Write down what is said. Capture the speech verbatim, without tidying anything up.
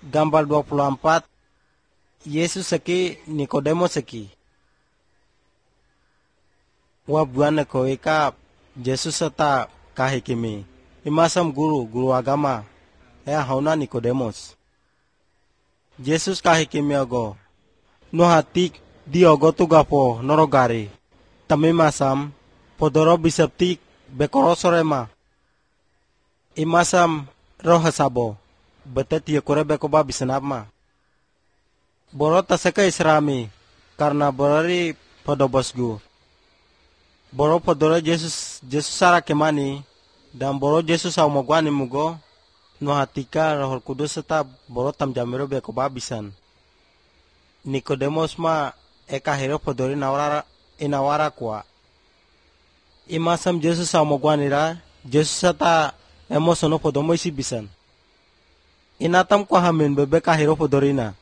Gambar dua puluh empat. Yesus seki Nikodemus seki. Wabuan ko ika Yesus serta kahikimi. Imasam guru, guru agama. Ya hauna Nikodemus. Yesus kahikimi ogo. No hatik di ogo tu gapo norogari. Tami masam podoro bisaptik bekoro sorema. Imasam roha sabo. Betet ye kore bekoba bisanapma. Boro taseka isrami karena borari podobosgu. Boro podoro Yesus Yesus sara kemani dan boro Yesus au mogwani mugo no hatika Roh Kudus serta boro tam jamiro bekoba bisan. Nikodemus ma eka hero podori nawara inawara kwa. Imasam Yesus au mogwani ra Yesus serta emosono podomo isi bisan. Inatam kwa hamin bebe kahiro podorina.